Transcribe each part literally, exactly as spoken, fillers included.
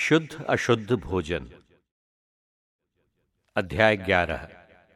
शुद्ध अशुद्ध भोजन। अध्याय ग्यारह।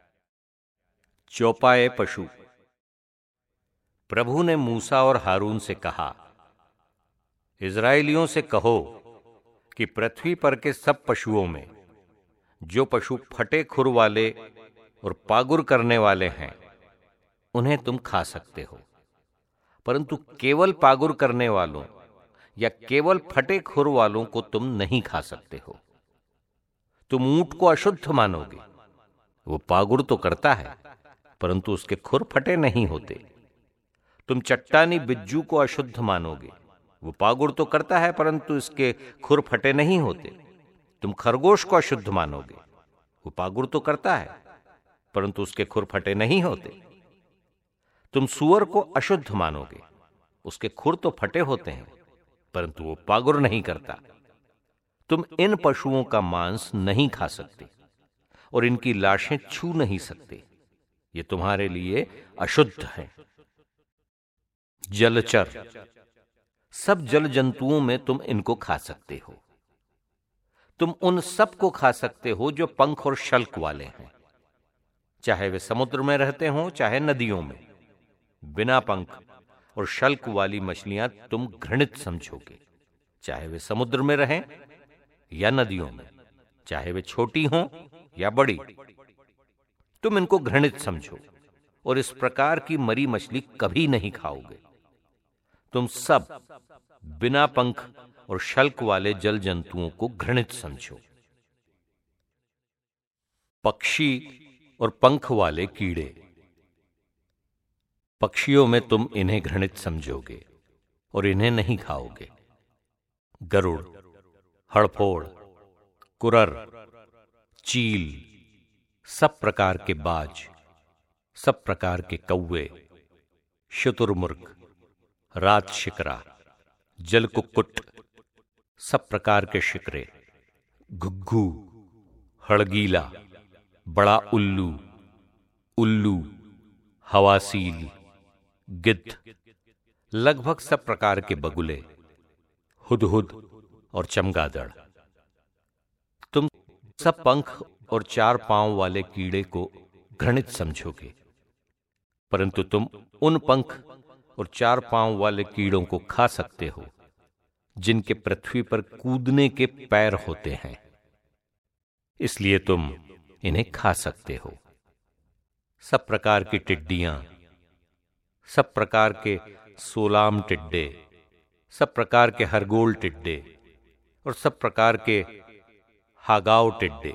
चौपाए पशु। प्रभु ने मूसा और हारून से कहा, इज़राइलियों से कहो कि पृथ्वी पर के सब पशुओं में जो पशु फटे खुर वाले और पागुर करने वाले हैं उन्हें तुम खा सकते हो, परंतु केवल पागुर करने वालों या केवल फटे खुर वालों को तुम नहीं खा सकते हो। तुम ऊंट को अशुद्ध मानोगे, वो पागुर तो करता है परंतु उसके खुर फटे नहीं होते। तुम चट्टानी बिज्जू को अशुद्ध मानोगे, वो पागुर तो करता है परंतु इसके खुर फटे नहीं होते। तुम खरगोश को अशुद्ध मानोगे, वो पागुर तो करता है परंतु उसके खुर फटे नहीं होते। तुम सूअर को अशुद्ध मानोगे, उसके खुर तो फटे होते हैं परंतु वो पागुर नहीं करता। तुम इन पशुओं का मांस नहीं खा सकते और इनकी लाशें छू नहीं सकते, ये तुम्हारे लिए अशुद्ध है। जलचर। सब जल जंतुओं में तुम इनको खा सकते हो। तुम उन सब को खा सकते हो जो पंख और शल्क वाले हैं, चाहे वे समुद्र में रहते हों चाहे नदियों में। बिना पंख और शल्क वाली मछलियां तुम घृणित समझोगे, चाहे वे समुद्र में रहें या नदियों में, चाहे वे छोटी हों या बड़ी। तुम इनको घृणित समझो और इस प्रकार की मरी मछली कभी नहीं खाओगे। तुम सब बिना पंख और शल्क वाले जल जंतुओं को घृणित समझो। पक्षी और पंख वाले कीड़े। पक्षियों में तुम इन्हें घृणित समझोगे और इन्हें नहीं खाओगे। गरुड़, हड़फोड़, कुरर, चील, सब प्रकार के बाज, सब प्रकार के कौवे, शुतुरमुर्ग, रात शिकरा, जल कुक्कुट, सब प्रकार के शिकरे, घुग्घू, हड़गीला, बड़ा उल्लू, उल्लू, हवासील, गिद्ध, लगभग सब प्रकार के बगुले, हुदहुद और चमगादड़। तुम सब पंख और चार पांव वाले कीड़े को घृणित समझोगे, परंतु तुम उन पंख और चार पांव वाले कीड़ों को खा सकते हो जिनके पृथ्वी पर कूदने के पैर होते हैं, इसलिए तुम इन्हें खा सकते हो। सब प्रकार की टिड्डियां, सब प्रकार के सोलाम टिड्डे, सब प्रकार के हरगोल टिड्डे और सब प्रकार के हागाव टिड्डे,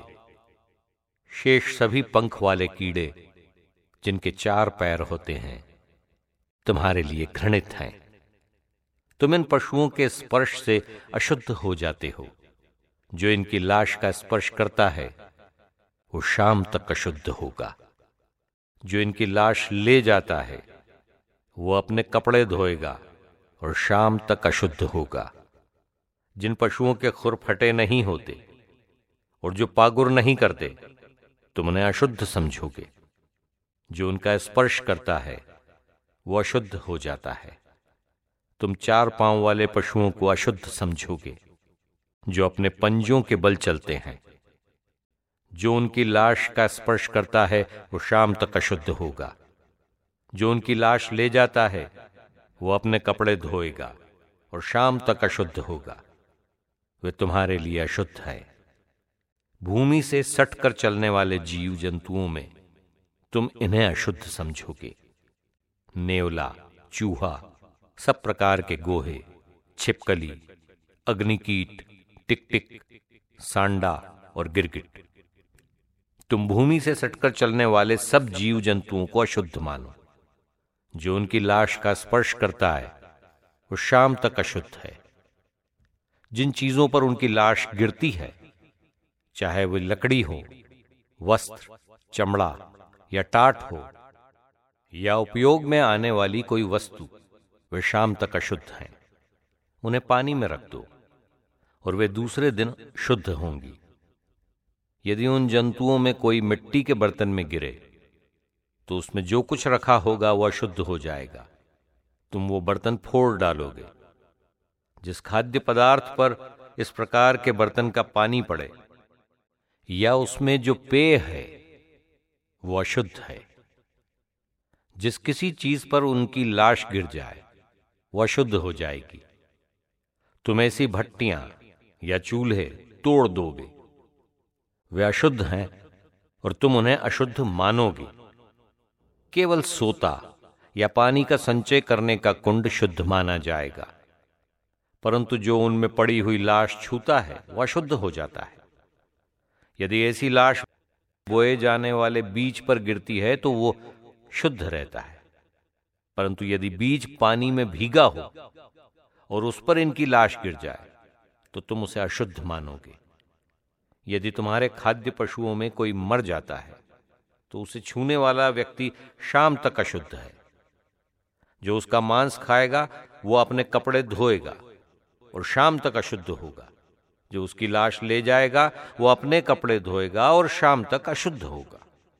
शेष सभी पंख वाले कीड़े जिनके चार पैर होते हैं तुम्हारे लिए घृणित हैं। तुम इन पशुओं के स्पर्श से अशुद्ध हो जाते हो। जो इनकी लाश का स्पर्श करता है वो शाम तक अशुद्ध होगा। जो इनकी लाश ले जाता है वो अपने कपड़े धोएगा और शाम तक अशुद्ध होगा। जिन पशुओं के खुर फटे नहीं होते और जो पागुर नहीं करते तुम उन्हें अशुद्ध समझोगे। जो उनका स्पर्श करता है वो अशुद्ध हो जाता है। तुम चार पांव वाले पशुओं को अशुद्ध समझोगे जो अपने पंजों के बल चलते हैं। जो उनकी लाश का स्पर्श करता है वो शाम तक अशुद्ध होगा। जो उनकी लाश ले जाता है वो अपने कपड़े धोएगा और शाम तक अशुद्ध होगा। वे तुम्हारे लिए अशुद्ध है। भूमि से सटकर चलने वाले जीव जंतुओं में तुम इन्हें अशुद्ध समझोगे। नेवला, चूहा, सब प्रकार के गोहे, छिपकली, अग्निकीट, टिकटिक, सांडा और गिरगिट। तुम भूमि से सटकर चलने वाले सब जीव जंतुओं को अशुद्ध मानो। जो उनकी लाश का स्पर्श करता है वो शाम तक अशुद्ध है। जिन चीजों पर उनकी लाश गिरती है, चाहे वे लकड़ी हो, वस्त्र, चमड़ा या टाट हो या उपयोग में आने वाली कोई वस्तु, वे शाम तक अशुद्ध हैं। उन्हें पानी में रख दो और वे दूसरे दिन शुद्ध होंगी। यदि उन जंतुओं में कोई मिट्टी के बर्तन में गिरे तो उसमें जो कुछ रखा होगा वह अशुद्ध हो जाएगा। तुम वो बर्तन फोड़ डालोगे। जिस खाद्य पदार्थ पर इस प्रकार के बर्तन का पानी पड़े या उसमें जो पेय है वो अशुद्ध है। जिस किसी चीज पर उनकी लाश गिर जाए वो अशुद्ध हो जाएगी। तुम ऐसी भट्टियां या चूल्हे तोड़ दोगे, वे अशुद्ध हैं और तुम उन्हें अशुद्ध मानोगे। केवल सोता या पानी का संचय करने का कुंड शुद्ध माना जाएगा, परंतु जो उनमें पड़ी हुई लाश छूता है वह अशुद्ध हो जाता है। यदि ऐसी लाश बोए जाने वाले बीज पर गिरती है तो वो शुद्ध रहता है, परंतु यदि बीज पानी में भीगा हो और उस पर इनकी लाश गिर जाए तो तुम उसे अशुद्ध मानोगे। यदि तुम्हारे खाद्य पशुओं में कोई मर जाता है तो उसे छूने वाला व्यक्ति शाम तक अशुद्ध है। जो उसका मांस खाएगा वो अपने कपड़े धोएगा और शाम तक अशुद्ध होगा। जो उसकी लाश ले जाएगा वो अपने कपड़े धोएगा और शाम तक अशुद्ध होगा।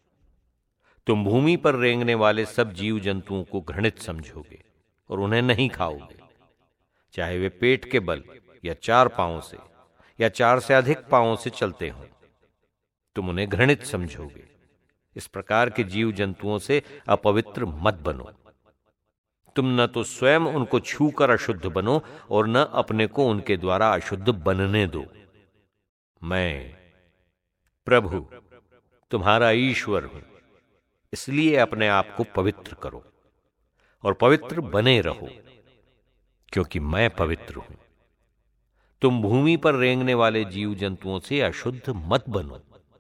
तुम भूमि पर रेंगने वाले सब जीव जंतुओं को घृणित समझोगे और उन्हें नहीं खाओगे, चाहे वे पेट के बल या चार पांवों से या चार से अधिक पांवों से चलते हों। तुम उन्हें घृणित समझोगे। इस प्रकार के जीव जंतुओं से अपवित्र मत बनो। तुम न तो स्वयं उनको छूकर अशुद्ध बनो और न अपने को उनके द्वारा अशुद्ध बनने दो। मैं प्रभु तुम्हारा ईश्वर हूं, इसलिए अपने आप को पवित्र करो और पवित्र बने रहो, क्योंकि मैं पवित्र हूं। तुम भूमि पर रेंगने वाले जीव जंतुओं से अशुद्ध मत बनो।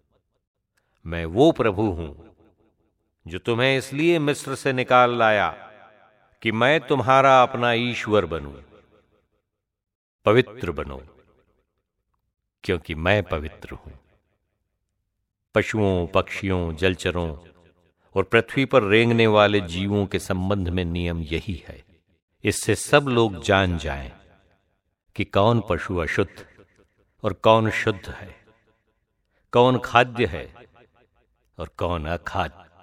मैं वो प्रभु हूं जो तुम्हें इसलिए मिस्र से निकाल लाया कि मैं तुम्हारा अपना ईश्वर बनूं। पवित्र बनो, क्योंकि मैं पवित्र हूं। पशुओं, पक्षियों, जलचरों और पृथ्वी पर रेंगने वाले जीवों के संबंध में नियम यही है। इससे सब लोग जान जाएं कि कौन पशु अशुद्ध और कौन शुद्ध है, कौन खाद्य है और कौन अखाद्य।